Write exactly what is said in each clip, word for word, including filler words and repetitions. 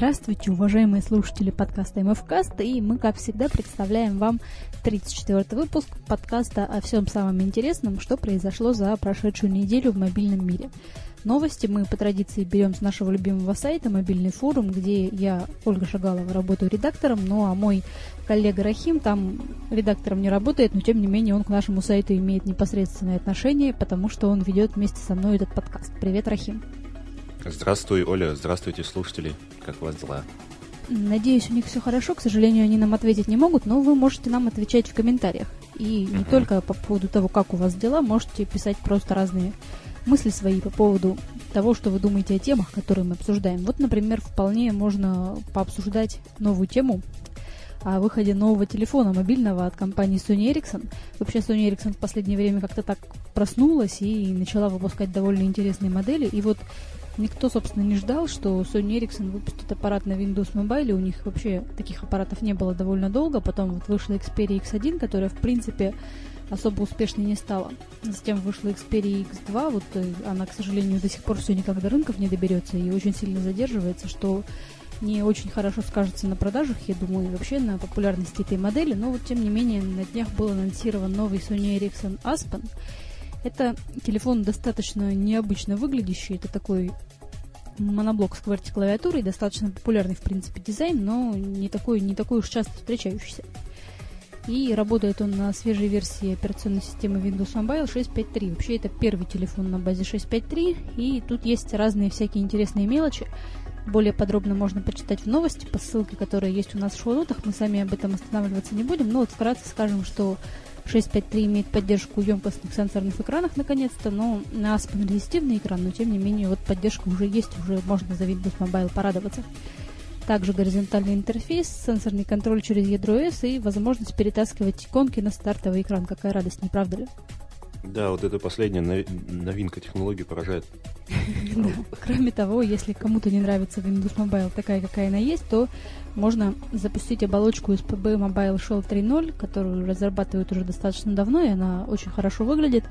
Здравствуйте, уважаемые слушатели подкаста МФКаст, и мы, как всегда, представляем вам тридцать четвёртый выпуск подкаста о всем самом интересном, что произошло за прошедшую неделю в мобильном мире. Новости мы по традиции берем с нашего любимого сайта «Мобильный форум», где я, Ольга Шагалова, работаю редактором, ну а мой коллега Рахим там редактором не работает, но тем не менее он к нашему сайту имеет непосредственное отношение, потому что он ведет вместе со мной этот подкаст. Привет, Рахим. Здравствуй, Оля, здравствуйте, слушатели. Как у вас дела? Надеюсь, у них все хорошо. К сожалению, они нам ответить не могут, но вы можете нам отвечать в комментариях. И не uh-huh. только по поводу того, как у вас дела, можете писать просто разные мысли свои по поводу того, что вы думаете о темах, которые мы обсуждаем. Вот, например, вполне можно пообсуждать новую тему о выходе нового телефона мобильного от компании Sony Ericsson. Вообще, Sony Ericsson в последнее время как-то так проснулась и начала выпускать довольно интересные модели. И вот никто, собственно, не ждал, что Sony Ericsson выпустит аппарат на Windows Mobile. У них вообще таких аппаратов не было довольно долго. Потом вот вышла Xperia икс один, которая, в принципе, особо успешной не стала. Затем вышла Xperia икс два. Вот она, к сожалению, до сих пор все никак до рынков не доберется и очень сильно задерживается, что не очень хорошо скажется на продажах, я думаю, и вообще на популярности этой модели. Но вот, тем не менее, на днях был анонсирован новый Sony Ericsson Aspen. Это телефон достаточно необычно выглядящий. Это такой моноблок с QWERTY-клавиатурой, достаточно популярный, в принципе, дизайн, но не такой, не такой уж часто встречающийся. И работает он на свежей версии операционной системы Windows Mobile шесть точка пять точка три. Вообще, это первый телефон на базе шесть точка пять точка три, и тут есть разные всякие интересные мелочи. Более подробно можно почитать в новости по ссылке, которая есть у нас в шоу-нотах. Мы сами об этом останавливаться не будем, но вот вкратце скажем, что шесть точка пять точка три имеет поддержку емкостных сенсорных экранов наконец-то, но на Aspen резистивный экран, но тем не менее вот поддержка уже есть, уже можно за Windows Mobile порадоваться. Также горизонтальный интерфейс, сенсорный контроль через ядро эс и возможность перетаскивать иконки на стартовый экран. Какая радость, не правда ли? Да, вот эта последняя новинка технологии поражает. Кроме того, если кому-то не нравится Windows Mobile такая, какая она есть, то можно запустить оболочку эс пи би Mobile Shell три ноль, которую разрабатывают уже достаточно давно, и она очень хорошо выглядит.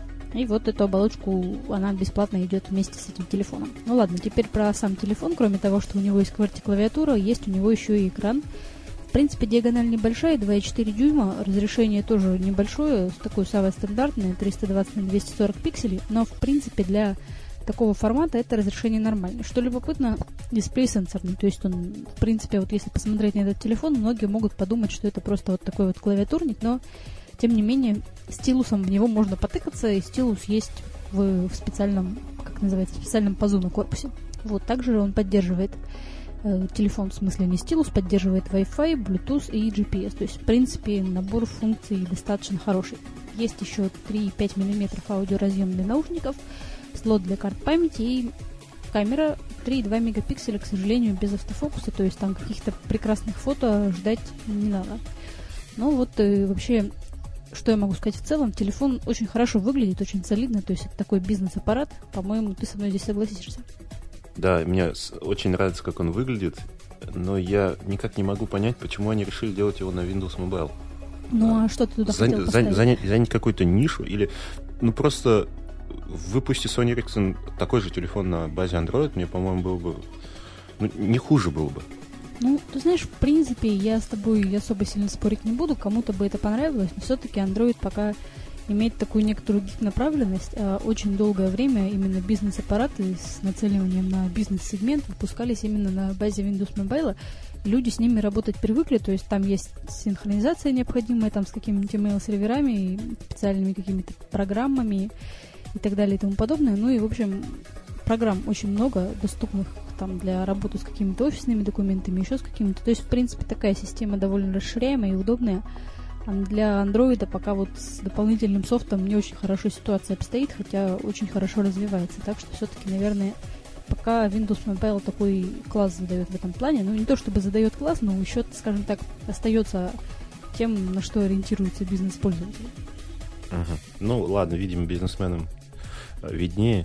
И вот эту оболочку, она бесплатно идет вместе с этим телефоном. Ну ладно, теперь про сам телефон. Кроме того, что у него есть QWERTY-клавиатура, есть у него еще и экран. В принципе, диагональ небольшая, два и четыре дюйма, разрешение тоже небольшое, такое самое стандартное, триста двадцать на двести сорок пикселей, но, в принципе, для такого формата это разрешение нормальное. Что любопытно, дисплей сенсорный, то есть он, в принципе, вот если посмотреть на этот телефон, многие могут подумать, что это просто вот такой вот клавиатурник, но, тем не менее, стилусом в него можно потыкаться, и стилус есть в, в специальном, как называется, в специальном пазу на корпусе. Вот, также он поддерживает телефон, в смысле не стилус, поддерживает Wi-Fi, Bluetooth и джи пи эс. То есть, в принципе, набор функций достаточно хороший. Есть еще три и пять миллиметров аудиоразъем для наушников, слот для карт памяти и камера три и два мегапикселя, к сожалению, без автофокуса. То есть там каких-то прекрасных фото ждать не надо. Ну вот и вообще, что я могу сказать в целом? Телефон очень хорошо выглядит, очень солидно. То есть это такой бизнес-аппарат. По-моему, ты со мной здесь согласишься. Да, мне очень нравится, как он выглядит, но я никак не могу понять, почему они решили делать его на Windows Mobile. Ну, а, а что ты туда Зан- хотел поставить? Занять, занять какую-то нишу или... Ну, просто выпусти Sony Ericsson такой же телефон на базе Android, мне, по-моему, было бы... Ну, не хуже было бы. Ну, ты знаешь, в принципе, я с тобой особо сильно спорить не буду, кому-то бы это понравилось, но все-таки Android пока имеет такую некоторую направленность. Очень долгое время именно бизнес-аппараты с нацеливанием на бизнес-сегмент выпускались именно на базе Windows Mobile. Люди с ними работать привыкли, то есть там есть синхронизация необходимая там с какими-нибудь email-серверами, специальными какими-то программами и так далее и тому подобное. Ну и, в общем, программ очень много, доступных там для работы с какими-то офисными документами, еще с какими-то. То есть, в принципе, такая система довольно расширяемая и удобная. А для андроида пока вот с дополнительным софтом не очень хорошо ситуация обстоит, хотя очень хорошо развивается. Так что все-таки, наверное, пока Windows Mobile такой класс задает в этом плане. Ну, не то чтобы задает класс, но еще, скажем так, остается тем, на что ориентируется бизнес-пользователь. Ага. Ну, ладно, видимо, бизнесменам виднее.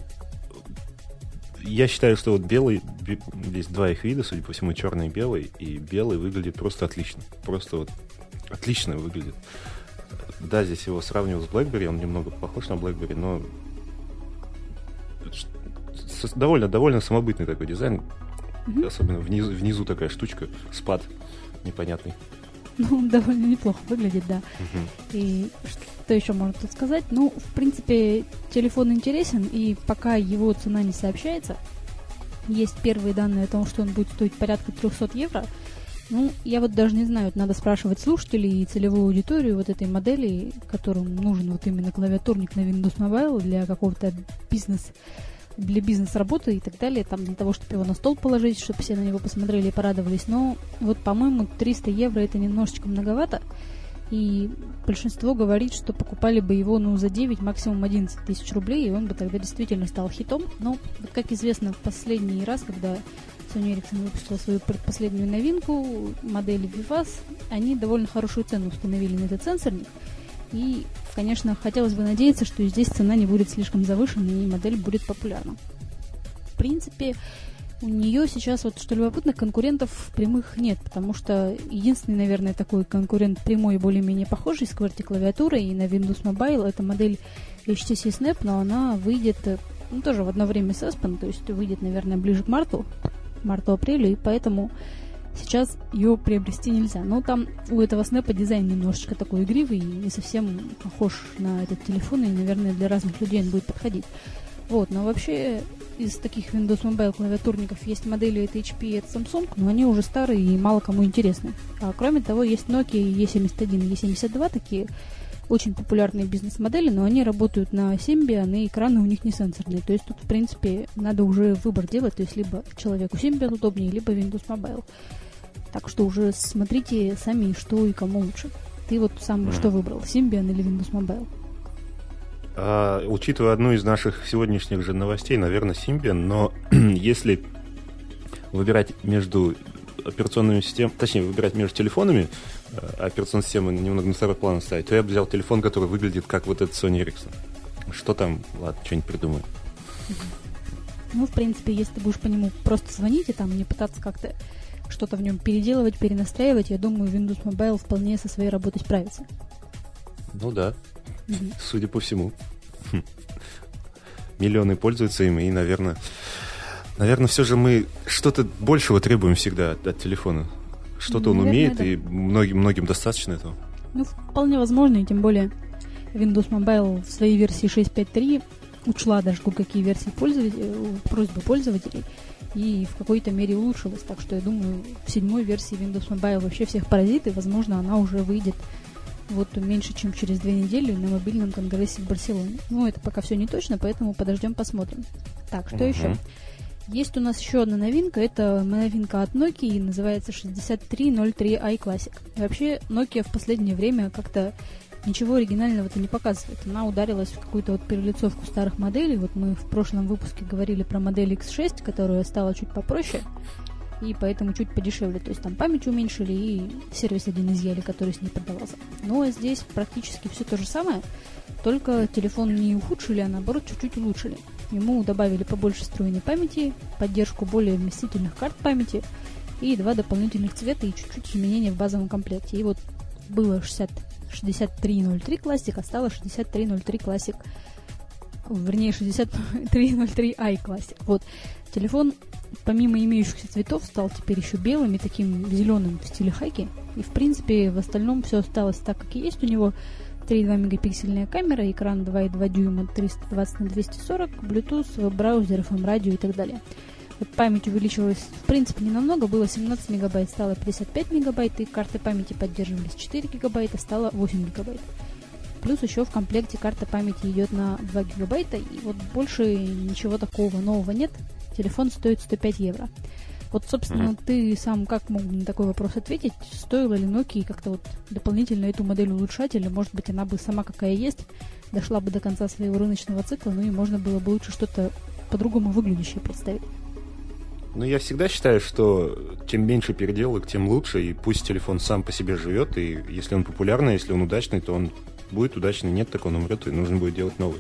Я считаю, что вот белый, здесь два их вида, судя по всему, черный и белый, и белый выглядит просто отлично. Просто вот отлично выглядит. Да, здесь его сравнивал с BlackBerry, он немного похож на BlackBerry, но довольно, довольно самобытный такой дизайн. Mm-hmm. Особенно внизу, внизу такая штучка, спад непонятный. Ну, довольно неплохо выглядит, да. Uh-huh. И что еще можно тут сказать? Ну, в принципе, телефон интересен, и пока его цена не сообщается, есть первые данные о том, что он будет стоить порядка триста евро. Ну, я вот даже не знаю, надо спрашивать слушателей и целевую аудиторию вот этой модели, которым нужен вот именно клавиатурник на Windows Mobile для какого-то бизнес для бизнес-работы и так далее, там для того, чтобы его на стол положить, чтобы все на него посмотрели и порадовались. Но вот, по-моему, триста евро это немножечко многовато, и большинство говорит, что покупали бы его, ну, за девять, максимум одиннадцать тысяч рублей, и он бы тогда действительно стал хитом. Но, вот, как известно, в последний раз, когда Sony Ericsson выпустила свою предпоследнюю новинку, модели Vivas, они довольно хорошую цену установили на этот сенсорник. И, конечно, хотелось бы надеяться, что здесь цена не будет слишком завышенной, и модель будет популярна. В принципе, у нее сейчас, вот что любопытно, конкурентов прямых нет, потому что единственный, наверное, такой конкурент прямой и более-менее похожий с QWERTY-клавиатурой и на Windows Mobile — это модель эйч ти си Snap, но она выйдет, ну, тоже в одно время с Aspen, то есть выйдет, наверное, ближе к марту, марту-апрелю, и поэтому сейчас ее приобрести нельзя. Но там у этого снэпа дизайн немножечко такой игривый и не совсем похож на этот телефон, и, наверное, для разных людей он будет подходить. Вот, но вообще из таких Windows Mobile клавиатурников есть модели от эйч пи и от Samsung, но они уже старые и мало кому интересны. А кроме того, есть Nokia и семьдесят один и семьдесят два, такие очень популярные бизнес-модели, но они работают на Symbian, и экраны у них не сенсорные. То есть тут, в принципе, надо уже выбор делать, то есть либо человеку Symbian удобнее, либо Windows Mobile. Так что уже смотрите сами, что и кому лучше. Ты вот сам mm. что выбрал, Symbian или Windows Mobile? А, учитывая одну из наших сегодняшних же новостей, наверное, Symbian, но если выбирать между операционными системами, точнее, выбирать между телефонами, а операционную систему немного на второй план ставить, то я бы взял телефон, который выглядит как вот этот Sony Ericsson. Что там? Ладно, что-нибудь придумаю. Ну, в принципе, если ты будешь по нему просто звонить и там не пытаться как-то что-то в нем переделывать, перенастраивать, я думаю, Windows Mobile вполне со своей работой справится. Ну да, угу. Судя по всему. Миллионы пользуются им, и, наверное, наверное, все же мы что-то большего требуем всегда от, от телефона. Что-то наверное, он умеет, да. И многим, многим достаточно этого. Ну, вполне возможно, и тем более Windows Mobile в своей версии шесть точка пять точка три учла даже кое-какие версии пользователей, просьбы пользователей, и в какой-то мере улучшилась. Так что я думаю, в седьмой версии Windows Mobile вообще всех поразит, и, возможно, она уже выйдет вот меньше, чем через две недели на мобильном конгрессе в Барселоне. Ну, это пока все не точно, поэтому подождем, посмотрим. Так, что uh-huh. еще? Есть у нас еще одна новинка, это новинка от Nokia, называется шестьдесят три ноль три ай Classic. И вообще, Nokia в последнее время как-то ничего оригинального-то не показывает. Она ударилась в какую-то вот перелицовку старых моделей. Вот мы в прошлом выпуске говорили про модель икс шесть, которая стала чуть попроще, и поэтому чуть подешевле. То есть там память уменьшили и сервис один изъяли, который с ней продавался. Но здесь практически все то же самое, только телефон не ухудшили, а наоборот чуть-чуть улучшили. Ему добавили побольше встроенной памяти, поддержку более вместительных карт памяти и два дополнительных цвета и чуть-чуть изменения в базовом комплекте. И вот было шестьдесят три ноль три Classic, а стало шестьдесят три ноль три Classic. Вернее, шестьдесят три ноль три ай Classic. Вот. Телефон, помимо имеющихся цветов, стал теперь еще белым и таким зеленым в стиле хаки. И, в принципе, в остальном все осталось так, как и есть. У него три и два мегапиксельная камера, экран два и два дюйма триста двадцать на двести сорок, Bluetooth, веб-браузер, эф эм-радио и так далее. Вот память увеличилась, в принципе, не намного, было семнадцать мегабайт, стало пятьдесят пять мегабайт, и карты памяти поддерживались четыре гигабайта, стало восемь гигабайт. Плюс еще в комплекте карта памяти идет на два гигабайта, и вот больше ничего такого нового нет. Телефон стоит сто пять евро. Вот, собственно, mm-hmm. ты сам как мог на такой вопрос ответить? Стоило ли Nokia как-то вот дополнительно эту модель улучшать, или, может быть, она бы сама какая есть, дошла бы до конца своего рыночного цикла, ну и можно было бы лучше что-то по-другому выглядящее представить? Ну, я всегда считаю, что чем меньше переделок, тем лучше, и пусть телефон сам по себе живет, и если он популярный, если он удачный, то он будет удачный, нет, так он умрет, и нужно будет делать новый.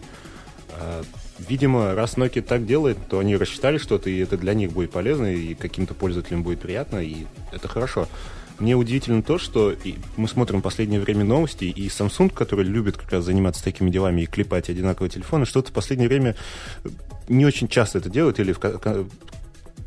Видимо, раз Nokia так делает, то они рассчитали что-то, и это для них будет полезно, и каким-то пользователям будет приятно, и это хорошо. Мне удивительно то, что и мы смотрим в последнее время новости, и Samsung, который любит как раз заниматься такими делами и клепать одинаковые телефоны, что-то в последнее время не очень часто это делает, или в,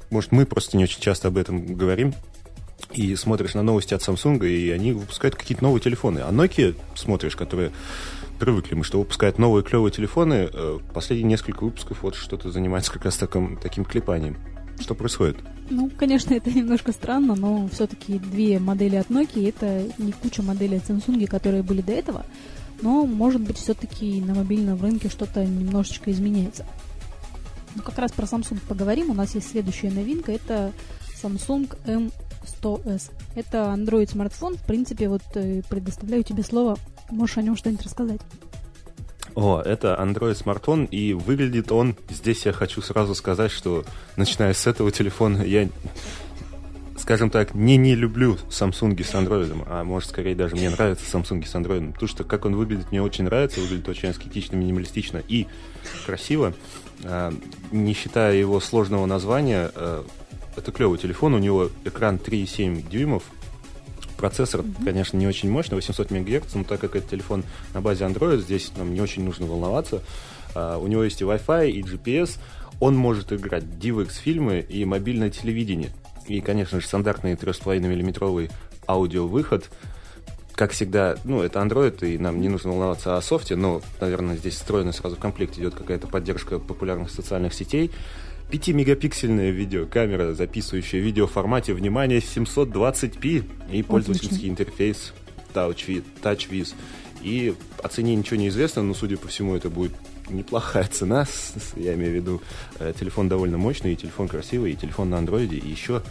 может, мы просто не очень часто об этом говорим, и смотришь на новости от Samsung, и они выпускают какие-то новые телефоны. А Nokia, смотришь, которые привыкли мы, что выпускают новые клевые телефоны, последние несколько выпусков вот что-то занимается как раз таким, таким клепанием. Что происходит? Ну, конечно, это немножко странно, но все-таки две модели от Nokia, это не куча моделей от Samsung, которые были до этого, но, может быть, все-таки на мобильном рынке что-то немножечко изменяется. Ну, как раз про Samsung поговорим. У нас есть следующая новинка, это Samsung эм сто эс. Это Android-смартфон. В принципе, вот предоставляю тебе слово. Можешь о нем что-нибудь рассказать? О, это Android-смартфон, и выглядит он... Здесь я хочу сразу сказать, что, начиная с этого телефона, я, скажем так, не не люблю Samsung с Android, а может, скорее, даже мне нравятся Samsung с Android, потому что, как он выглядит, мне очень нравится, выглядит очень аскетично, минималистично и красиво. Не считая его сложного названия, это клевый телефон, у него экран три и семь дюймов, процессор, mm-hmm. конечно, не очень мощный, восемьсот мегагерц, но так как это телефон на базе Android, здесь нам не очень нужно волноваться. Uh, у него есть и Wi-Fi, и джи пи эс. Он может играть DivX-фильмы и мобильное телевидение. И, конечно же, стандартный три и пять миллиметровый аудиовыход. Как всегда, ну, это Android, и нам не нужно волноваться о софте, но, наверное, здесь встроена сразу в комплект идет какая-то поддержка популярных социальных сетей. пятимегапиксельная видеокамера, записывающая видео в формате, внимание, семьсот двадцать пи, и пользовательский интерфейс TouchWiz. И о цене ничего не известно, но, судя по всему, это будет неплохая цена. Я имею в виду, телефон довольно мощный, и телефон красивый, и телефон на андроиде, и еще...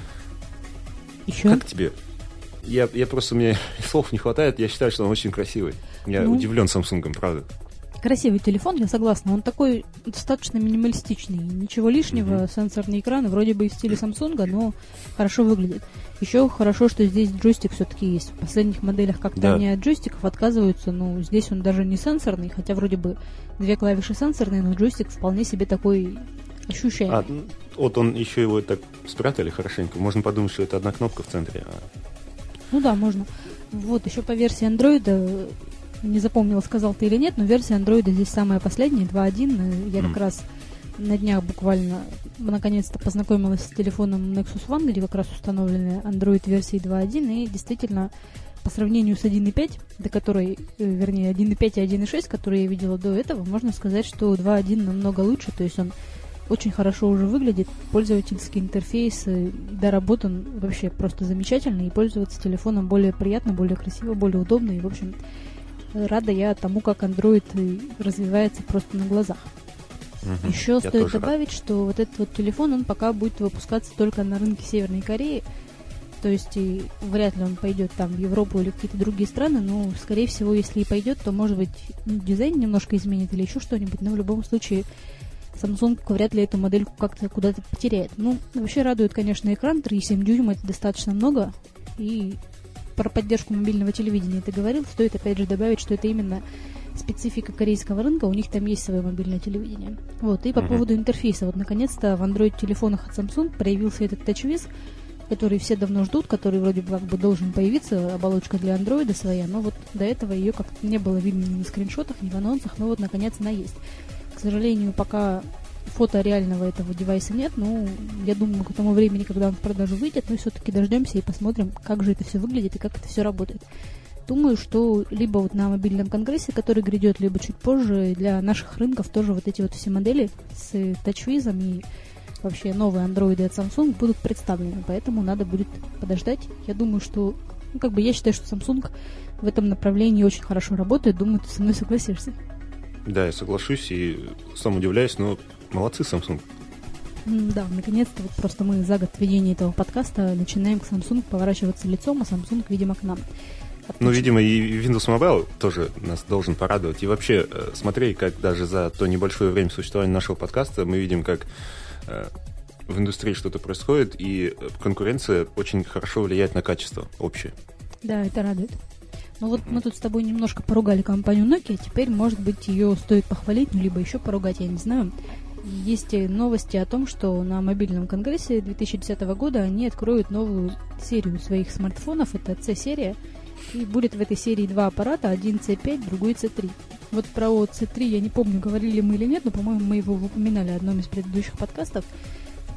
Еще? Как тебе? Я, я просто, мне слов не хватает, я считаю, что он очень красивый. Я ну... удивлен Samsung, правда. Красивый телефон, я согласна. Он такой достаточно минималистичный. Ничего лишнего, mm-hmm. сенсорный экран, вроде бы в стиле Samsung, но хорошо выглядит. Еще хорошо, что здесь джойстик все-таки есть. В последних моделях как-то да. они от джойстиков отказываются, но здесь он даже не сенсорный, хотя вроде бы две клавиши сенсорные, но джойстик вполне себе такой ощущаемый. А, вот он еще его так спрятали хорошенько. Можно подумать, что это одна кнопка в центре. А... Ну да, можно. Вот, еще по версии Android... Не запомнила, сказал ты или нет, но версия Android здесь самая последняя, два один. Я как mm. раз на днях буквально наконец-то познакомилась с телефоном Nexus One, где как раз установлены Android версии два один, и действительно по сравнению с один и пять, до которой, вернее, один и пять и один и шесть, которые я видела до этого, можно сказать, что два один намного лучше, то есть он очень хорошо уже выглядит, пользовательский интерфейс доработан вообще просто замечательно, и пользоваться телефоном более приятно, более красиво, более удобно, и, в общем, рада я тому, как Android развивается просто на глазах. Угу, Еще стоит добавить, рад. что вот этот вот телефон, он пока будет выпускаться только на рынке Северной Кореи. То есть и вряд ли он пойдет там в Европу или в какие-то другие страны, но, скорее всего, если и пойдет, то, может быть, ну, дизайн немножко изменит или еще что-нибудь, но в любом случае Samsung вряд ли эту модельку как-то куда-то потеряет. Ну, вообще радует, конечно, экран три и семь дюйма, это достаточно много, и про поддержку мобильного телевидения ты говорил, стоит опять же добавить, что это именно специфика корейского рынка, у них там есть свое мобильное телевидение. Вот, и по uh-huh. поводу интерфейса, вот наконец-то в Android-телефонах от Samsung проявился этот TouchWiz, который все давно ждут, который вроде бы как бы должен появиться, оболочка для Android своя, но вот до этого ее как-то не было видно ни на скриншотах, ни в анонсах, но вот наконец она есть. К сожалению, пока фото реального этого девайса нет, но я думаю, к тому времени, когда он в продажу выйдет, мы все-таки дождемся и посмотрим, как же это все выглядит и как это все работает. Думаю, что либо вот на мобильном конгрессе, который грядет, либо чуть позже, для наших рынков тоже вот эти вот все модели с TouchWiz и вообще новые андроиды от Samsung будут представлены, поэтому надо будет подождать. Я думаю, что, ну, как бы я считаю, что Samsung в этом направлении очень хорошо работает, думаю, ты со мной согласишься. Да, я соглашусь и сам удивляюсь, но молодцы, Samsung. Да, наконец-то вот просто мы за год ведения этого подкаста начинаем к Samsung поворачиваться лицом, а Samsung, видимо, к нам. Отлично. Ну, видимо, и Windows Mobile тоже нас должен порадовать. И вообще, смотри, как даже за то небольшое время существования нашего подкаста мы видим, как э, в индустрии что-то происходит, и конкуренция очень хорошо влияет на качество общее. Да, это радует. Ну вот мы тут с тобой немножко поругали компанию Nokia, теперь, может быть, ее стоит похвалить, ну, либо еще поругать, я не знаю. Есть новости о том, что на мобильном конгрессе две тысячи десятого года они откроют новую серию своих смартфонов, это C-серия, и будет в этой серии два аппарата, один си пять, другой си три. Вот про си три я не помню, говорили мы или нет, но, по-моему, мы его упоминали в одном из предыдущих подкастов.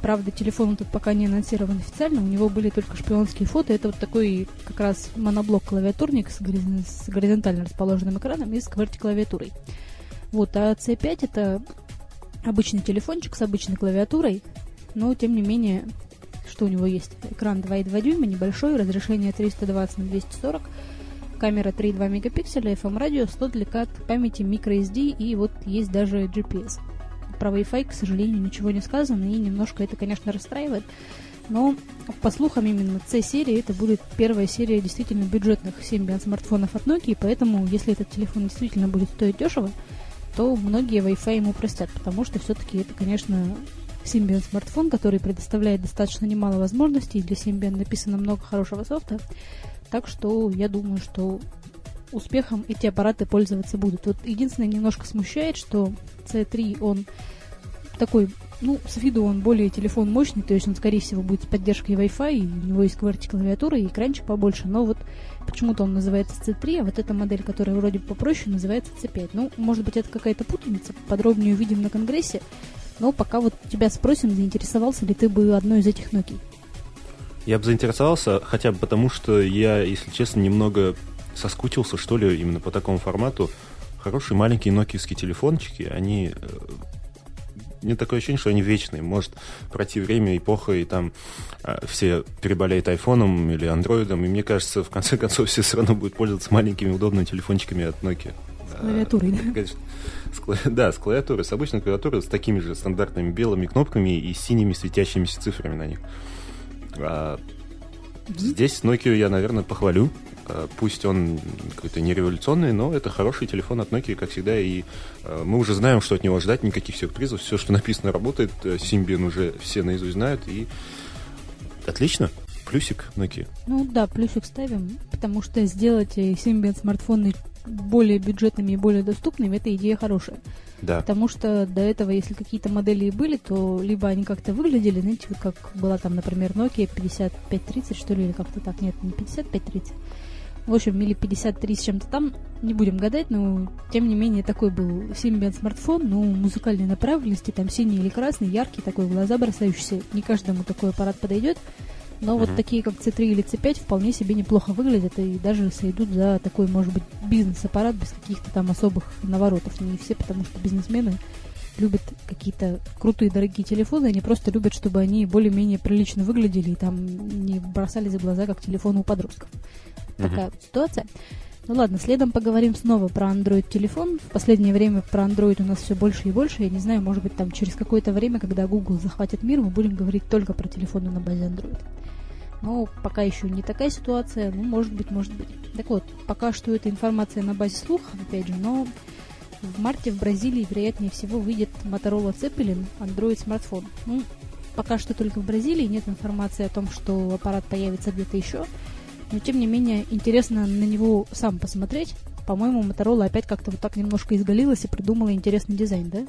Правда, телефон тут пока не анонсирован официально, у него были только шпионские фото. Это вот такой как раз моноблок-клавиатурник с, гориз... с горизонтально расположенным экраном и с кварти-клавиатурой. Вот, а си пять это обычный телефончик с обычной клавиатурой, но тем не менее, что у него есть? Экран два и два дюйма, небольшой, разрешение триста двадцать на двести сорок, камера три и два мегапикселя, эф эм-радио, слот для карт памяти, microSD и вот есть даже джи пи эс. Про Wi-Fi, к сожалению, ничего не сказано, и немножко это, конечно, расстраивает. Но, по слухам, именно C-серии это будет первая серия действительно бюджетных Symbian смартфонов от Nokia, поэтому, если этот телефон действительно будет стоить дешево, то многие Wi-Fi ему простят, потому что все-таки это, конечно, Symbian смартфон, который предоставляет достаточно немало возможностей, и для Symbian написано много хорошего софта, так что я думаю, что успехом эти аппараты пользоваться будут. Вот единственное, немножко смущает, что си три, он такой, ну, с виду он более телефон мощный, то есть он, скорее всего, будет с поддержкой Wi-Fi, и у него есть кварти-клавиатура и экранчик побольше, но вот почему-то он называется си три, а вот эта модель, которая вроде попроще, называется си пять. Ну, может быть, это какая-то путаница, подробнее увидим на конгрессе, но пока вот тебя спросим, заинтересовался ли ты бы одной из этих Nokia? Я бы заинтересовался, хотя бы потому, что я, если честно, немного соскучился, что ли, именно по такому формату. Хорошие маленькие нокиевские телефончики, они... Мне такое ощущение, что они вечные. Может пройти время, эпоха, и там а, все переболеют айфоном или андроидом, и мне кажется, в конце концов, все все равно будут пользоваться маленькими удобными телефончиками от Nokia. С клавиатурой, а, да? С кла... Да, с клавиатурой, с обычной клавиатурой, с такими же стандартными белыми кнопками и синими светящимися цифрами на них. А, mm-hmm. Здесь Nokia я, наверное, похвалю. Пусть он какой-то не революционный, но это хороший телефон от Nokia, как всегда, и э, мы уже знаем, что от него ждать, никаких сюрпризов, все, что написано, работает, Symbian уже все наизусть знают, и отлично, плюсик Nokia. Ну да, плюсик ставим, потому что сделать Symbian смартфоны более бюджетными и более доступными, это идея хорошая. Да. Потому что до этого, если какие-то модели и были, то либо они как-то выглядели, знаете, вот как была там, например, Nokia пятьдесят пять тридцать, что ли, или как-то так, нет, не пятьдесят пять тридцать. В общем, или пятьдесят три с чем-то там, не будем гадать, но тем не менее такой был Symbian смартфон, ну, музыкальной направленности, там синий или красный, яркий, такой в глаза бросающийся, не каждому такой аппарат подойдет, но mm-hmm. вот такие, как си три или си пять, вполне себе неплохо выглядят и даже сойдут за такой, может быть, бизнес-аппарат без каких-то там особых наворотов. Не все, потому что бизнесмены любят какие-то крутые, дорогие телефоны, они просто любят, чтобы они более-менее прилично выглядели и там не бросались в глаза, как телефоны у подростков. Такая вот ситуация. Ну ладно, следом поговорим снова про Android-телефон. В последнее время про Android у нас все больше и больше. Я не знаю, может быть, там через какое-то время, когда Google захватит мир, мы будем говорить только про телефоны на базе Android. Но пока еще не такая ситуация, ну, может быть, может быть. Так вот, пока что эта информация на базе слухов, опять же, но в марте в Бразилии, вероятнее всего, выйдет Motorola Zeppelin Android-смартфон. Ну, пока что только в Бразилии, нет информации о том, что аппарат появится где-то еще. Но, тем не менее, интересно на него сам посмотреть. По-моему, Motorola опять как-то вот так немножко изгалилась и придумала интересный дизайн, да?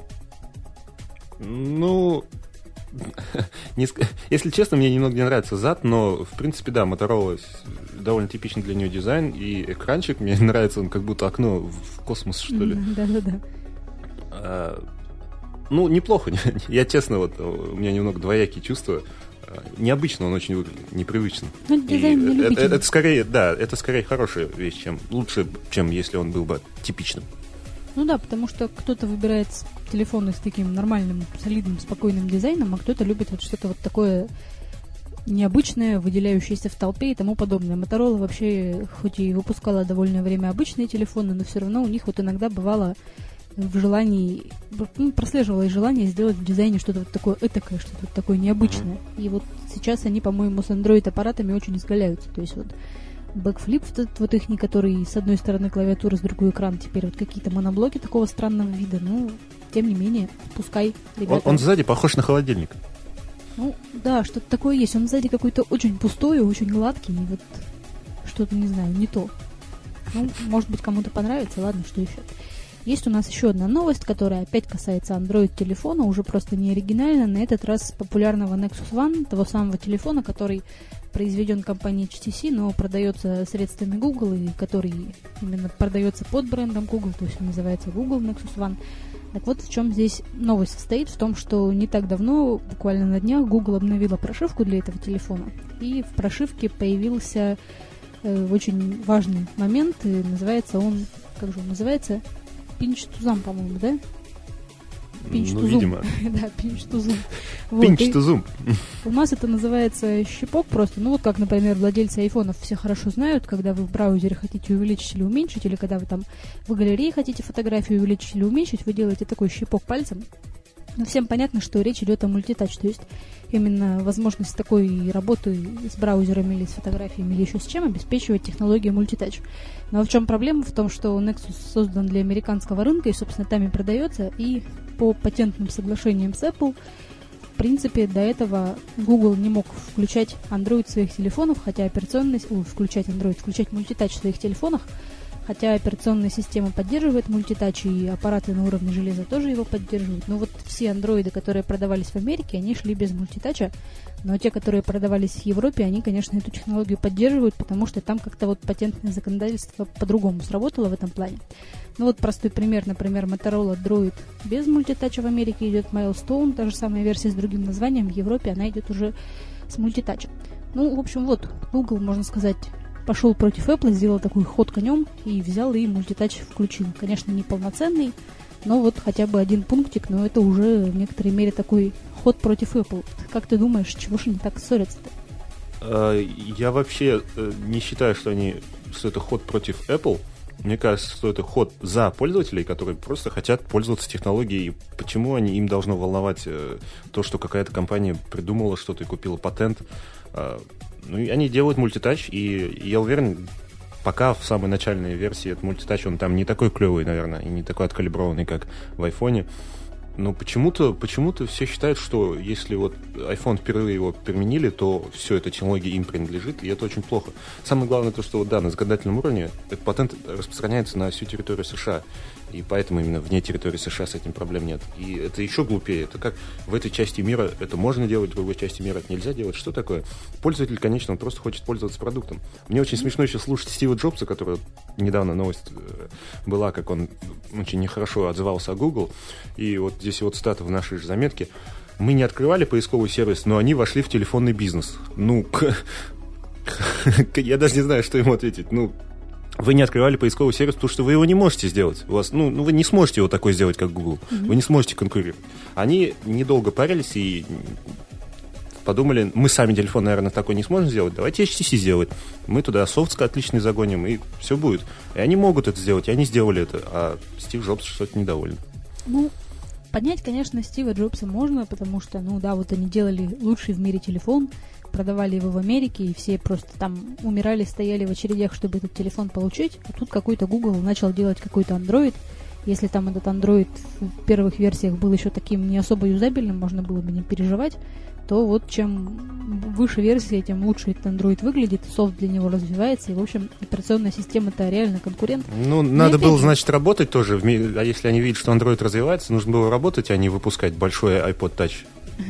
Ну, не, если честно, мне немного не нравится зад, но, в принципе, да, Motorola довольно типичный для нее дизайн, и экранчик мне нравится, он как будто окно в космос, что ли. Да-да-да. А, ну, неплохо. Я, честно, вот у меня немного двоякие чувства. Необычно он очень выглядит, непривычно. Ну, дизайн не это, это, это скорее, да, это скорее хорошая вещь, чем лучше, чем если он был бы типичным. Ну да, потому что кто-то выбирает телефоны с таким нормальным, солидным, спокойным дизайном, а кто-то любит вот что-то вот такое необычное, выделяющееся в толпе и тому подобное. Motorola вообще, хоть и выпускала довольно время обычные телефоны, но все равно у них вот иногда бывало в желании, ну, прослеживалось желание сделать в дизайне что-то вот такое этакое, что-то вот такое необычное. Mm-hmm. И вот сейчас они, по-моему, с Android-аппаратами очень изгаляются. То есть вот бэкфлип, вот, вот их, который с одной стороны клавиатура, с другой экран, теперь вот какие-то моноблоки такого странного вида. Ну, тем не менее, пускай, ребята. Он, он сзади похож на холодильник. Ну, да, что-то такое есть. Он сзади какой-то очень пустой, очень гладкий, и вот что-то, не знаю, не то. Ну, может быть, кому-то понравится, ладно, что еще. Есть у нас еще одна новость, которая опять касается Android-телефона, уже просто не оригинально, на этот раз популярного Nexus One, того самого телефона, который произведен компанией эйч ти си, но продается средствами Google, и который именно продается под брендом Google, то есть он называется Google Nexus One. Так вот, в чем здесь новость состоит, в том, что не так давно, буквально на днях, Google обновила прошивку для этого телефона, и в прошивке появился э, очень важный момент, и называется он, как же он называется? Pinch to zoom, по-моему, да? Pinch ну, to zoom. видимо. Да, pinch to zoom. Pinch to zoom. У нас это называется щипок просто. Ну, вот как, например, владельцы айфонов все хорошо знают, когда вы в браузере хотите увеличить или уменьшить, или когда вы там в галерее хотите фотографию увеличить или уменьшить, вы делаете такой щипок пальцем. Но всем понятно, что речь идет о мультитач, то есть именно возможность такой работы с браузерами или с фотографиями или еще с чем обеспечивает технология мультитач. Но в чем проблема? В том, что Nexus создан для американского рынка и, собственно, там и продается, и по патентным соглашениям с Apple, в принципе, до этого Google не мог включать Android в своих телефонах, хотя операционная... Ой, включать Android, включать мультитач в своих телефонах, хотя операционная система поддерживает мультитач, и аппараты на уровне железа тоже его поддерживают. Но вот все андроиды, которые продавались в Америке, они шли без мультитача, но те, которые продавались в Европе, они, конечно, эту технологию поддерживают, потому что там как-то вот патентное законодательство по-другому сработало в этом плане. Ну вот простой пример, например, Motorola Droid без мультитача в Америке идет, Milestone, та же самая версия с другим названием, в Европе она идет уже с мультитачем. Ну, в общем, вот, Google, можно сказать, пошел против Apple, сделал такой ход конем и взял и мультитач включил. Конечно, не полноценный, но вот хотя бы один пунктик, но это уже в некоторой мере такой ход против Apple. Как ты думаешь, чего же они так ссорятся-то? Я вообще не считаю, что они, что это ход против Apple. Мне кажется, что это ход за пользователей, которые просто хотят пользоваться технологией. И почему они, им должно волновать то, что какая-то компания придумала что-то и купила патент. Ну, и они делают мультитач, и я уверен, пока в самой начальной версии этот мультитач, он там не такой клевый, наверное, и не такой откалиброванный, как в айфоне. Но почему-то, почему-то все считают, что если вот iPhone впервые его применили, то все, эта технология им принадлежит, и это очень плохо. Самое главное то, что вот, да, на законодательном уровне этот патент распространяется на всю территорию США, и поэтому именно вне территории США с этим проблем нет. И это еще глупее. Это как в этой части мира это можно делать, в другой части мира это нельзя делать. Что такое? Пользователь, конечно, он просто хочет пользоваться продуктом. Мне очень смешно еще слушать Стива Джобса, который недавно новость была, как он очень нехорошо отзывался о Google, и вот здесь вот цитата в нашей же заметке. Мы не открывали поисковый сервис, но они вошли в телефонный бизнес. Ну, я даже не знаю, что ему ответить. Ну, вы не открывали поисковый сервис, потому что вы его не можете сделать. У вас, ну, ну, вы не сможете его такой сделать, как Google. Mm-hmm. Вы не сможете конкурировать. Они недолго парились и подумали, мы сами телефон, наверное, такой не сможем сделать, давайте эйч ти си сделать. Мы туда софт отличный загоним, и все будет. И они могут это сделать, и они сделали это, а Стив Джобс что-то недоволен. Ну, поднять, конечно, Стива Джобса можно, потому что, ну да, вот они делали лучший в мире телефон, продавали его в Америке, и все просто там умирали, стояли в очередях, чтобы этот телефон получить. А тут какой-то Google начал делать какой-то Android. Если там этот Android в первых версиях был еще таким не особо юзабельным, можно было бы не переживать, то вот чем выше версия, тем лучше этот Android выглядит, софт для него развивается, и, в общем, операционная система-то реально конкурент. Ну, но надо было, же... значит, работать тоже. А если они видят, что Android развивается, нужно было работать, а не выпускать большой iPod Touch.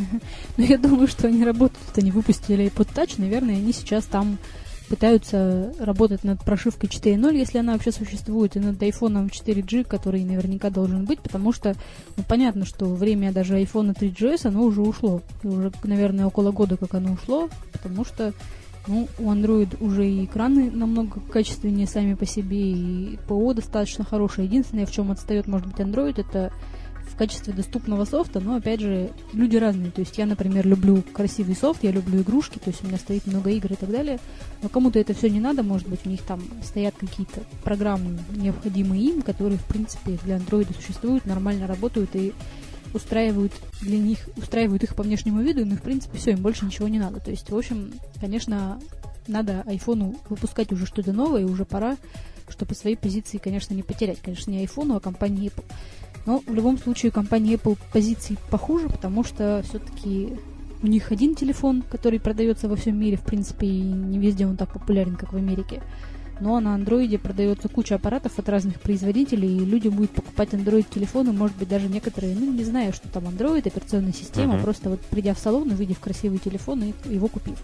Ну, я думаю, что они работают, они выпустили iPod Touch, наверное, они сейчас там пытаются работать над прошивкой четыре ноль, если она вообще существует, и над айфоном четыре джи, который наверняка должен быть, потому что, ну, понятно, что время даже айфона три джи эс, оно уже ушло. И уже, наверное, около года, как оно ушло, потому что, ну, у Android уже и экраны намного качественнее сами по себе, и ПО достаточно хорошее. Единственное, в чем отстает, может быть, Android, это в качестве доступного софта, но, опять же, люди разные. То есть я, например, люблю красивый софт, я люблю игрушки, то есть у меня стоит много игр и так далее, но кому-то это все не надо, может быть, у них там стоят какие-то программы, необходимые им, которые, в принципе, для Android существуют, нормально работают и устраивают для них, устраивают их по внешнему виду, но, в принципе, все, им больше ничего не надо. То есть, в общем, конечно, надо айфону выпускать уже что-то новое, и уже пора, чтобы свои позиции, конечно, не потерять. Конечно, не айфону, а компании Apple. Но в любом случае компания Apple позиции похуже, потому что все-таки у них один телефон, который продается во всем мире, в принципе, и не везде он так популярен, как в Америке. Но на Android продается куча аппаратов от разных производителей, и люди будут покупать Android-телефоны, может быть, даже некоторые, ну, не зная, что там Android, операционная система, uh-huh. просто вот придя в салон, увидев красивый телефон и его купив.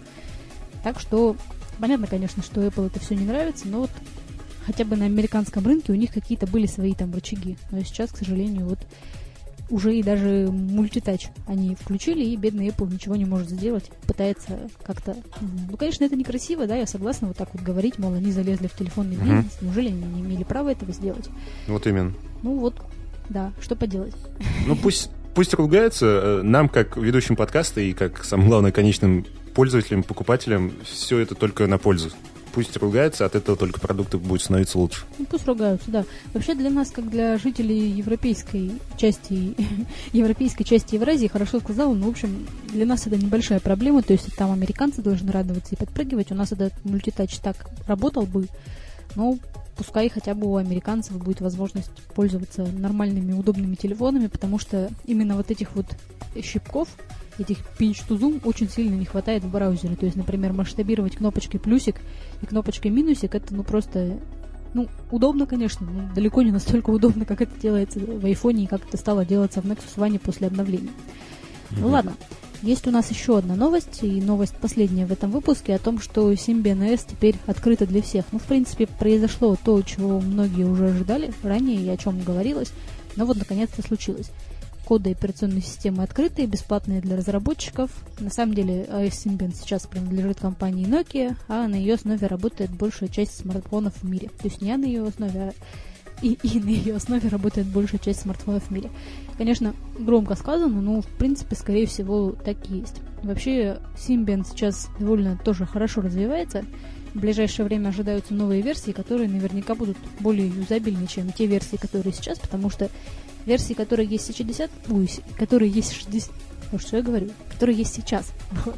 Так что, понятно, конечно, что Apple это все не нравится, но вот хотя бы на американском рынке у них какие-то были свои там рычаги. Но сейчас, к сожалению, вот уже и даже мультитач они включили, и бедный Apple ничего не может сделать, пытается как-то... Ну, конечно, это некрасиво, да, я согласна вот так вот говорить, мол, они залезли в телефонный Угу. бизнес, неужели они не имели права этого сделать? Вот именно. Ну вот, да, что поделать. Ну пусть, пусть ругаются, нам, как ведущим подкаста и как, самое главное, конечным пользователям, покупателям, все это только на пользу. Пусть ругаются, от этого только продукты будут становиться лучше. Ну, пусть ругаются, да. Вообще для нас, как для жителей европейской части, европейской части Евразии, хорошо сказала, ну, в общем, для нас это небольшая проблема, то есть там американцы должны радоваться и подпрыгивать, у нас этот мультитач так работал бы, но пускай хотя бы у американцев будет возможность пользоваться нормальными, удобными телефонами, потому что именно вот этих вот щипков, этих pinch to zoom очень сильно не хватает в браузере. То есть, например, масштабировать кнопочкой плюсик и кнопочкой минусик, это ну просто, ну, удобно, конечно, но далеко не настолько удобно, как это делается в айфоне и как это стало делаться в Nexus One после обновления. Mm-hmm. Ну ладно, есть у нас еще одна новость, и новость последняя в этом выпуске, о том, что Symbian о эс теперь открыта для всех. Ну, в принципе, произошло то, чего многие уже ожидали ранее и о чем говорилось, но вот наконец-то случилось. Коды операционной системы открытые, бесплатные для разработчиков. На самом деле о эс Symbian сейчас принадлежит компании Nokia, а на ее основе работает большая часть смартфонов в мире. То есть не на ее основе, а и, и на ее основе работает большая часть смартфонов в мире. Конечно, громко сказано, но в принципе, скорее всего, так и есть. Вообще, Symbian сейчас довольно тоже хорошо развивается. В ближайшее время ожидаются новые версии, которые наверняка будут более юзабельнее, чем те версии, которые сейчас, потому что версии, которые есть шестьдесят, ой, которые есть шестьдесят, вот что я говорю, которые есть сейчас, вот.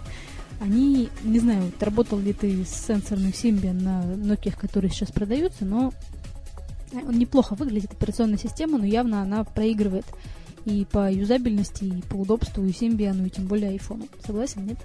Они, не знаю, вот, работал ли ты с сенсорным Symbian на Nokia, которые сейчас продаются, но он неплохо выглядит, операционная система, но явно она проигрывает и по юзабельности, и по удобству, и Symbian, и тем более iPhone. Согласен, нет?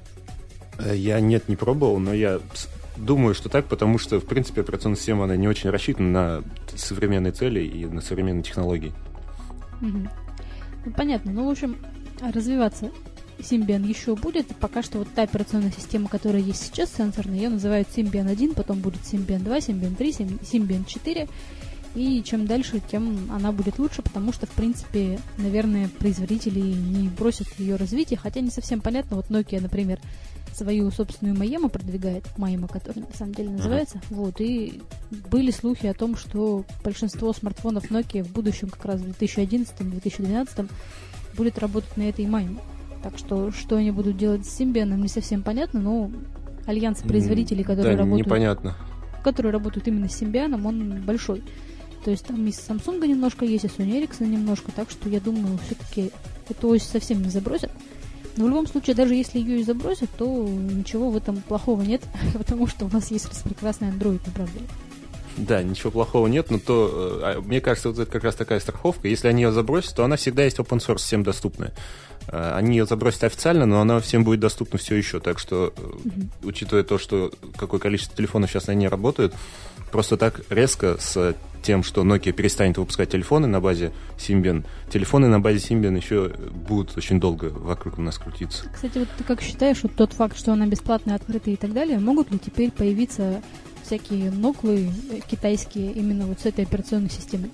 Я нет, не пробовал, но я думаю, что так, потому что, в принципе, операционная система, она не очень рассчитана на современные цели и на современные технологии. Угу. Ну, понятно. Ну, в общем, развиваться Symbian еще будет. И пока что вот та операционная система, которая есть сейчас, сенсорная, ее называют Symbian один, потом будет Symbian два, Symbian три, Symbian четыре. И чем дальше, тем она будет лучше, потому что, в принципе, наверное, производители не бросят ее развитие, хотя не совсем понятно. Вот Nokia, например, свою собственную Маему продвигает, Маема, которая на самом деле называется. Uh-huh. Вот, и были слухи о том, что большинство смартфонов Nokia в будущем, как раз в две тысячи одиннадцатом - две тысячи двенадцатом, будет работать на этой Маеме. Так что, что они будут делать с Symbian, не совсем понятно, но альянс производителей, которые, да, работают, непонятно. которые работают именно с Symbian, он большой. То есть там и Samsung немножко есть, и Sony Ericsson немножко, так что я думаю, все-таки эту ось совсем не забросят. Но в любом случае, даже если ее и забросят, то ничего в этом плохого нет, потому что у нас есть прекрасный Android, не правда ли? Да, ничего плохого нет, но то, мне кажется, вот это как раз такая страховка. Если они ее забросят, то она всегда есть open source, всем доступная. Они ее забросят официально, но она всем будет доступна все еще. Так что, uh-huh. учитывая то, что какое количество телефонов сейчас на ней работают, просто так резко с тем, что Nokia перестанет выпускать телефоны на базе Symbian, телефоны на базе Symbian еще будут очень долго вокруг нас крутиться. Кстати, вот ты как считаешь, вот тот факт, что она бесплатная, открытая и так далее, могут ли теперь появиться всякие ноклы китайские именно вот с этой операционной системой?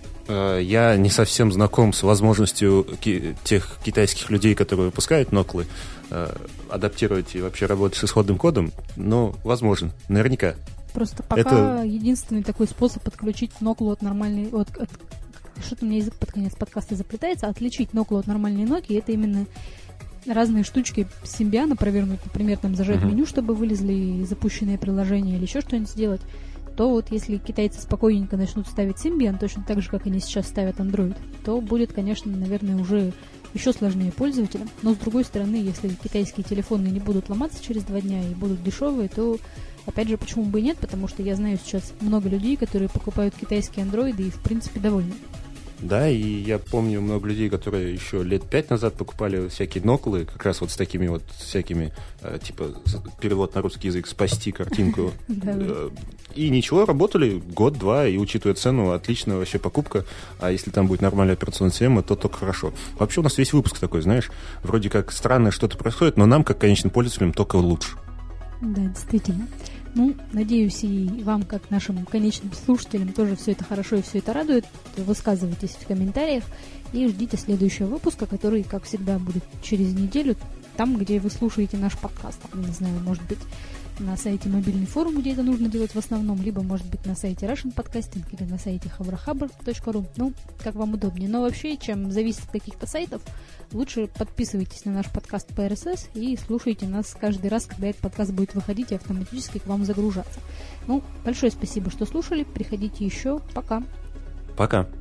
Я не совсем знаком с возможностью ки- тех китайских людей, которые выпускают ноклы, адаптировать и вообще работать с исходным кодом, но возможно, наверняка. Просто пока это... единственный такой способ отключить ноклу от нормальной... От, от, что-то у меня язык под конец подкаста заплетается. Отличить ноклу от нормальной Nokia — это именно разные штучки Symbian провернуть, например, там зажать uh-huh. меню, чтобы вылезли запущенные приложения или еще что-нибудь сделать. То вот если китайцы спокойненько начнут ставить Symbian, точно так же, как они сейчас ставят Android, то будет, конечно, наверное, уже еще сложнее пользователям. Но, с другой стороны, если китайские телефоны не будут ломаться через два дня и будут дешевые, то, опять же, почему бы и нет, потому что я знаю сейчас много людей, которые покупают китайские андроиды и, в принципе, довольны. Да, и я помню много людей, которые еще лет пять назад покупали всякие ноклы, как раз вот с такими вот всякими, э, типа, перевод на русский язык, спасти картинку. И ничего, работали год-два, и, учитывая цену, отличная вообще покупка. А если там будет нормальная операционная система, то только хорошо. Вообще у нас весь выпуск такой, знаешь, вроде как странное что-то происходит, но нам, как конечным пользователям, только лучше. Да, действительно. Ну, надеюсь, и вам, как нашим конечным слушателям, тоже все это хорошо и все это радует. Высказывайтесь в комментариях и ждите следующего выпуска, который, как всегда, будет через неделю, там, где вы слушаете наш подкаст. Не знаю, может быть, на сайте Мобильный форум, где это нужно делать в основном, либо, может быть, на сайте Russian Podcasting или на сайте хабрахабр точка ру. Ну, как вам удобнее. Но вообще, чем зависит от каких-то сайтов, лучше подписывайтесь на наш подкаст по эр эс эс и слушайте нас каждый раз, когда этот подкаст будет выходить и автоматически к вам загружаться. Ну, большое спасибо, что слушали. Приходите еще. Пока. Пока.